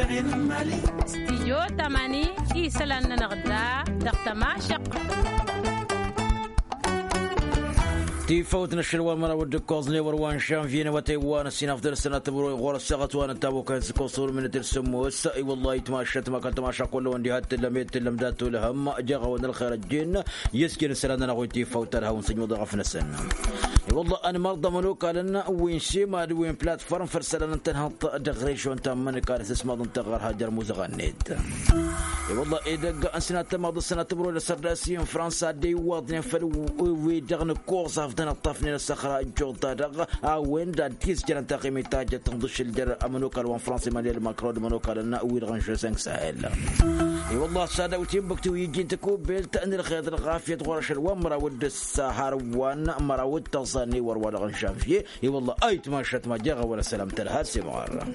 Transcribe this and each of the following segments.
استيجو تماني إيسلان نغدا دقتما شق تيفوت نشلوا مرة ودكوزني وروان شانفينا وتيوان السنة في السنة تبروي غور السقط وانا تابو كان سكوصور من ترسمو السقي والله يتماشت ما كنت ماشا كله وندي هات لميت لمدات لهم جاغا ون الخير الجن يسكن السنة نغوي تيفوت لها ونسجم ضعفنا السنة والله انا مرضى منوكا لنا وين شي ما وين بلاتفورم فرسلنا انت دغريش وانت من كارث اسمه انت غير هاجر موزغنيت والله اذا سنة ما السنة تبروي لسرداسيون فرنسا دي واضن فلو ويدغن كورس دنا طفني الصخرة الجوطة دغ وين دا تيس جران تقيمي تاجة تنضش الجر أمنوكا الوان فرنسي مالي الماكرون منوكا لنا ويد غنشو سنك سهل والله السادة وتيمبكتو ويجين تكو بيلت أن الخيط الغافية غورش الوان مراود السهر وان مراود تصاني وروان غنشان فيه والله أيت ما شت ما جاغ ولا سلام تلهاسي مغارة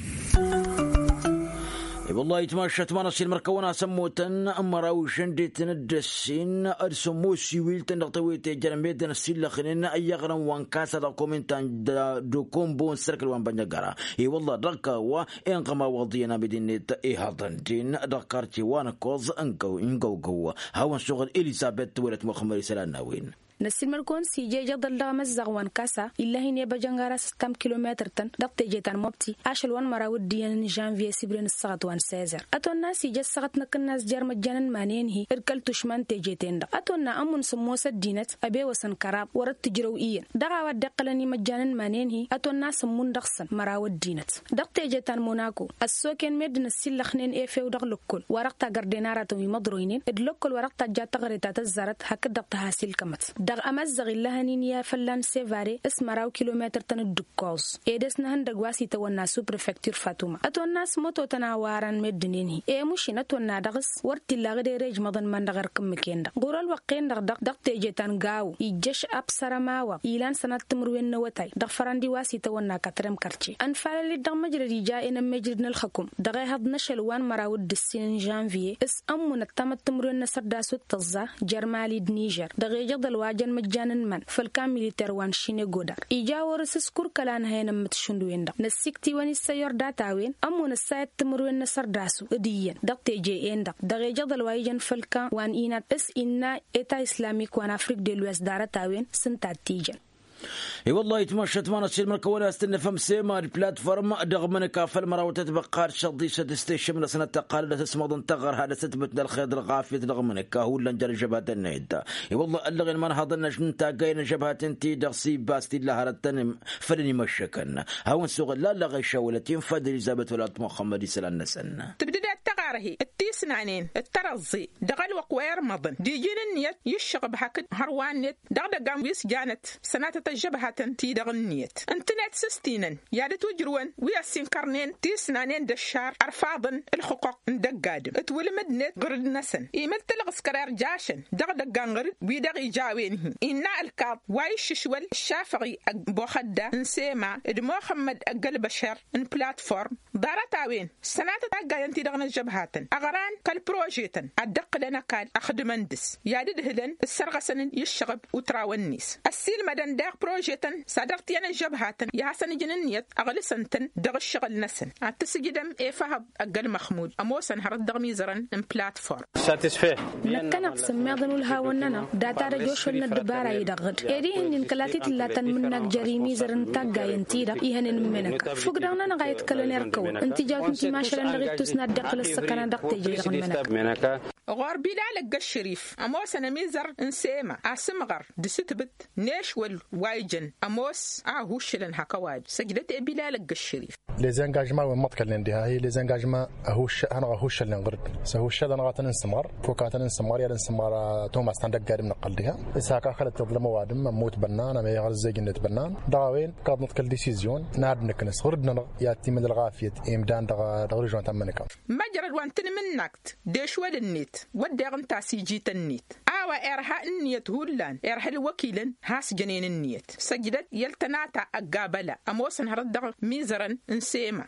والله يتماشت ما نصير مركونا سموتن مراوشن دي تندسين ارسمو سيويلتن نغطويت جرميت نسيل لخنين اي غرام وان كاسا دا كومنتان دو كومبون سركل وان بنجارا والله دركا وا انقما وضينا بدينيت هضنتين دكارتي وانا كوز انقو قوة هاون شغل اليزابيث ولت مخمري سلاناوين نسيل مركون سيجي جدل لغم الزغوان كاسا إلا هي بجنغارا 6 كيلومتر تن دقت جيتان موبتي عشل وان مراود ديان جانفي سيبرين السغط وان سيزر أتونا سيجي السغط نكناس جار مجانا مانين هي إركال تشمان تيجيتين دق أتونا أمون سموسة دينت أبي وسن كراب ورد تجرو إيان دقا ودقلني مجانا مانين هي أتونا سمون دقسن مراود دينت دقت جيتان موناكو السوكين ميد نسيل لخنين إيفيو دق لكل ورقتا قردينارة ومضروينين إدلوكل ورقتا جات غريتات الزرت هكذا دقت هاسيل كمت دغ أمزغ اللهنين يا فلان سيفاري اسمراو كيلومتر تن الدكوز إيدس نهن دقواسي تونا سو بريفكتور فاتوما أتوناس موتو تناواران مدنيني مشي نتونا دغس ورتي لاغدي ريج مدن من دغر كمكين غور الوقين دق تيجيتان غاو يجش أبصر ماوا إيلان سنة تمروين نوتاي دغ فراندي واسي تونا كترم كرتي أنفال اللي دغ مجرد جائنا مجردنا الحكم دغي هاد نشلوان مراود دسين جانفي اس أمون التمت تمروين نصر داسو التزا جرمالي دنيجر دغي جد الواجن مجانا من فالكام ميليتر وان شيني غودار إيجاور سسكور كلان هاي نمتشندوين دا نسيكتي واني السيار داتاوين أمون السايد تمروين نصر داسو اديين دق تيجي ان دق دغي جد الواجن فالكام وان إينا اس إنا إتا إسلاميك وان أفريق دي الويس دارتاوين سنتات تيجن والله يتمشت ما نصير مركونا استنى فمسي ما البلاتفورم دغمنا كافل مراوتة بقار شضي سد ستيشن من سنة تقال تسمض تغر هذا ستبتنا الخيط الغافية دغمنا كهول لنجر جبهات النيدا والله اللغين ما نهضنا جنتا جاينا جبهات انتي دغسي باستي لها رتنم فلني مشكنا هون سوق لا لغي شولتين فد اليزابيث ولا محمد سلام نسنا تبدأ التقارهي التيسنانين الترزي دغل وقوير مضن ديجين النيت يشغب حكت هروان نت دغدغام ويس جانت سنة جبهة تي دغنيت انتنت سستينن يادت وجروان وياسين كارنين تيسنانين دشار ارفاضن الحقوق ندقادم اتولمد نت غرد نسن ايمل تلغس كرار جاشن دغدغان غرد ويدغي جاوينه إنا الكاط وايش شوال الشافعي بوخدة نسيما اد محمد اقل بشر ان بلاتفورم دارتاوين سنات تاقا ينتي دغن الجبهاتن اغران كالبروجيتن ادق لنا كال اخدمندس يادد هلن السرغسن يشغب وتراونيس السيل مدن داق بروجيتن صدرتي انا جبهاتن يا حسن جننيت اغلسنتن دغ الشغل نسن اتسجدم فهب اقل محمود اموسن هرد دغمي زرن ان بلاتفورم ساتيسفي لكن اقسم ماضن الهاوننا داتا رجوش الدبارة يدغد ايدي هندين كلاتي تلاتن منك جريمي زرن تاقا ينتيدا يهنن منك فقدانا نغايت كلن يركو انت جاوت انت ماشرن لغيت تسنا دقل السكنة دق تيجي دغن منك غور بلالك الشريف اموس انا ميزر انسيما اسمغر دستبت نيشول وايجن اموس هوشلن هكواج سجدت بلالك الشريف les engagements ومتكلن دي هي les engagements انا هوش اللي نغرد سهوش انا غاتن نسمر فوكاتن نسمر يا نسمر توماس تندق قادم نقلدها اساكا خلت تظلم وادم موت بنان ما يغرز جنت بنان داوين كاد نتكل ديسيزيون ناد نكنس غردنا ياتي من الغافيه امدان دغرجون تمنك مجرد وانتن منكت ديش ود النيت ودغن تاسي جيت النيت ارها النيت هولان ارها الوكيلن هاس جنين النيت سجدت يلتناتا اقابلا اموسن هردغ ميزرن انسيما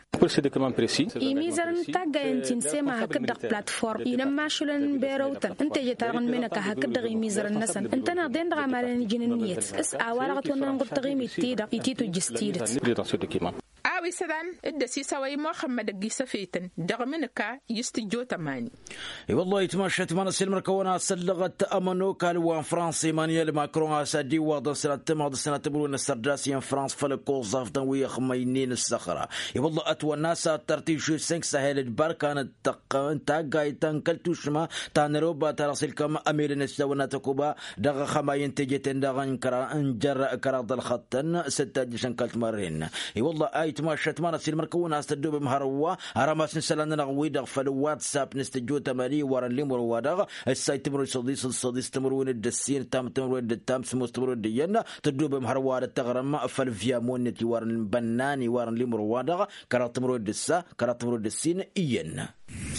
ميزرن تاقا ينتين سيما هكذا بلاتفورم ينما شلن بيروتن انت جتارغن منك هكذا ميزرن نسن انت ناضين دغا مالين جنين النيت اس اوالغت ونن قرطغي ميتيدا يتيتو جستيدت آوي سدان الدسي سوي محمد قيسفيتن دغمنك يستجو تماني. والله يتمشت من السلم كونا سلغت أمنو كالوان فرنسي مانيال ماكرون سادي واضح سنة تبرون السرداسيان فرنس فالكوز أفضل ويخمينين الصخرة. والله أتوى الناس ترتيب شو سنك سهل البار كانت تاقاي تنكلتوش ما تانروبا تراسل كم أمير نسدونا تكوبا دغ خماين تجتن دغن انجر كراض الخطن ستة جشن كالت مرين. والله آيت ماشت مانا سيل مركونا استدوب مهروا هرماس نسلنا نغوي دغ فالواتساب نستجو تمالي ورا اللي مروا دغ السايت تمرو الصديس تمرون الدسين تام تمرون الدتام سموس تمرون الدينا تدوب مهروا التغرم فالفيامون ورا البناني ورا اللي مروا دغ كرات تمرون الدسا كرات تمرون الدسين إينا.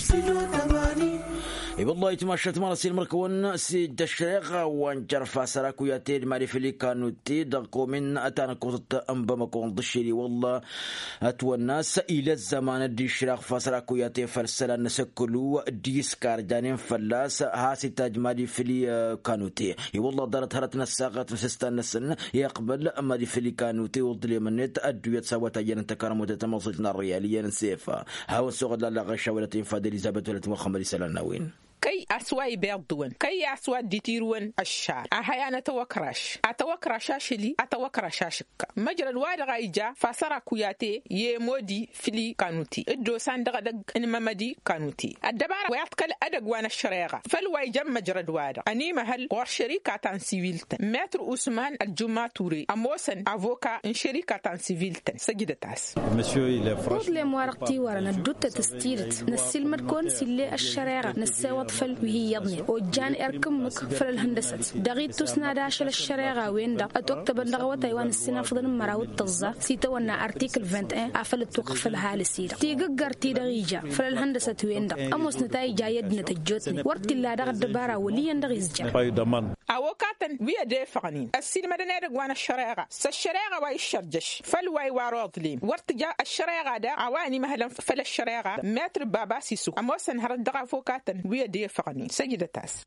والله يتمشت مال سيل مركون سيد الشريقة وانجر فاسراكو ياتيد ماري فيلي كانوا تيدقوا من أتانا كوزت أنبا مكون ضشيري والله أتوى الناس إلى الزمان دي شراق فاسراكو ياتي فرسلا نسكلو ديسكار جانين فلاس هاسي تاج ماري فيلي كانوا تي والله دارت هرتنا الساقات وسستان نسن يقبل ماري فيلي كانوا تي وضلي منت أدوية سوا تاجين تكرم وتتموصلنا الريالية نسيفا هاو السوغد لا غشا ولا تنفاد إليزابيث ولا تمخمري سلاناوين كي أسواي بيضون كي أسوا ديتيرون الشار أحيانا أتوكراش أشلي أتوكراشاشك مجرى الواد غايجا فسرا كوياتي يمودي فيلي كانوتي الدو ساندغ دق إنمامدي كانوتي الدبارة وياتكال أدق وانا الشريغة فالوايجا مجرى الواد أني محل غور شريكة سيفيلتن ماتر أوسمان الجمعة توري أموسن أفوكا إن شريكة سيفيلتن سجدتاس قود لي موارقتي ورنا الدوتة تستيرت نسيل مركون سيلي الشريغة نسيوات فل وهي يضني وجان إركمك فل الهندسة دقيت تسنا داشل الشريعة وين دا أتوقتب اللغوة تايوان السنة فضل مراود تغزى سيتوانا أرتيكل 21 أفل التوقف لها لسيرة تيقر تيدغيجا فل الهندسة وين دا أموس نتايجا يدنا تجوتني ورتي الله دغ الدبارة وليا دغيزجا أوكاتن بيا دافغنين السينما دنيرق وانا الشريعة الشريعة واي الشرجش فالواي واروضلين ورتجا الشريعة دا عواني مهلا فل الشريعة ماتر بابا سيسو أموسن هرد دغا فوكاتن بيا دافغنين سجدتاس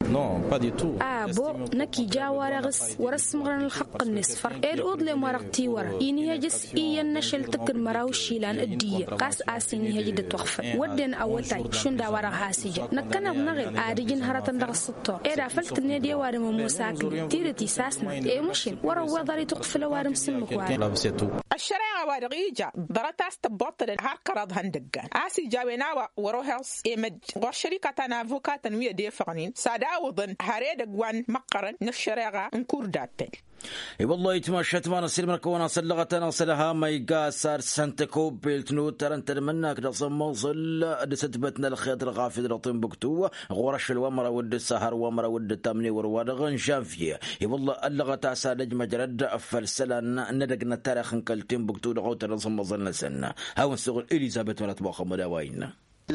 بو نكي جا ورغس ورسمغرن الحق النصفر الأوض لي مرقتي ورا إني هجس إيان نشل تكن مراو شيلان الدية قاس آسيني هجد توقف ودن أول تاي شندا ورا هاسيجا نكنا بنغل آريجن هرطن دغ السطور فلت النادي وارم موساكي تيرتي ساسنا مشين ورا وضري تقف لوارم سمك وارم الشريعة وارغيجا درتاس تبطل هاركراد هندقان آسي جاويناوا وروهلس إيمج وشركة أفوكات تنوية دي فغنين ساداوضن هاريد قوان مقرن نشريغا انكور دابل والله يتمشت ما نصير مركونا سلغتنا صلها ما يقاسر سنتكو بيلتنو ترنت منك دصم وصل دستبتنا الخيط الغافد رطين بكتو غورش الومر ود السهر ومر ود التمني وروادغن جانفيه والله اللغة سالج مجرد فلسلا ندقنا تاريخ كالتين بكتو لغوت رصم وصلنا سنة هاو نسوغ إليزابيث ولا تبقى مداوين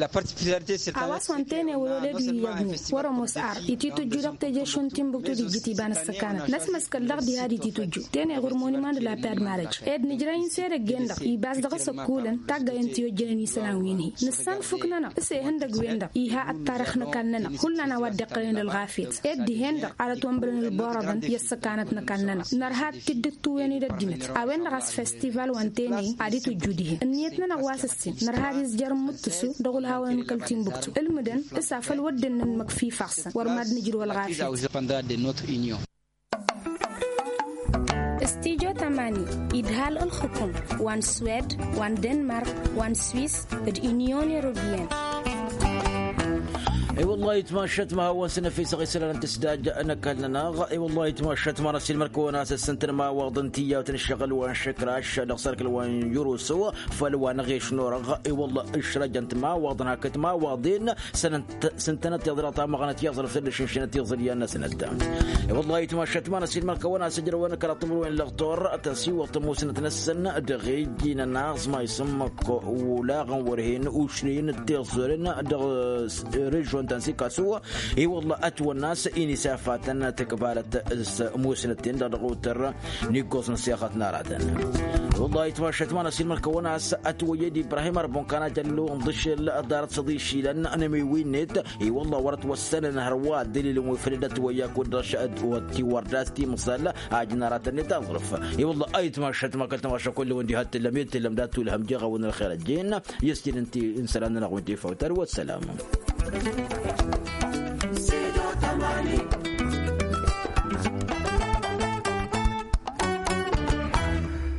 أواس وانتين ولولد يبني ورا مسعر يتيتو جرق تجشون تيمبكتو دي جتي بان السكانة ناس مسكال دي هادي تيتو جو تاني غرموني مان لا باد مارج إد نجرين سير جندق يباز دغ سكولن تاجا ينتيو جرني سلاويني نسان فكنا بس هندق ويندق إيها التاريخ نكالنا كلنا ودقرين الغافيت إد دي هندق على تومبرن الباردن يسكانت نكالنا نرهات تدتو يعني ردينت أوين غاس فستيفال وانتيني عادي تجوديه نيتنا نغواس السن نرهات يزجر متسو دغل هاون كالتين بكتو المدن اسافل ودن المكفي فحصا ورماد نجر والغافي استيجو تماني إدهال الحكم وان سويد وان دنمارك وان سويس اليونيون يوروبيان اي والله يتماشت ما هو سنه في صغير سنه تسداد انا كلنا اي والله يتماشت ما راسي المركونه سنتنا ما وضنتيه وتنشغل وان شكراش نقصرك الوان يورو سوا فلوان غيش نور اي والله اشرجنت ما وضنها كتما واضين سنتنا تضرطها مغنت يغزر في الشنشنه يغزر يا سنه اي والله يتماشت ما راسي المركونه سجر وين كرطم وين لغطور تسي وطمو سنه نسن دغيجينا ناس ما يسمك ولا غورهين وشنين تيغزرين ريجون وانت نسيك سوا اي والله اتوى الناس اني سافاتنا تقبالت موسنتين درقوا ترى نيكوس نسيخت ناراتنا والله يتمشت ما نسيل مركونا اتوى يدي ابراهيم ربون كان جلو مضش دارت صديشي لان انا ميوين نت اي والله ورت وسنه نهروات دليل وفردت وياك ودرشات وتي ورداتي مصلى اجنارات النت اظرف اي والله اي تمشت ما كنت ماشى كل وندي هات لميت لمدات والهم جغا ون الخير الجين يستين انت انسان لنا وانت فوتر والسلام.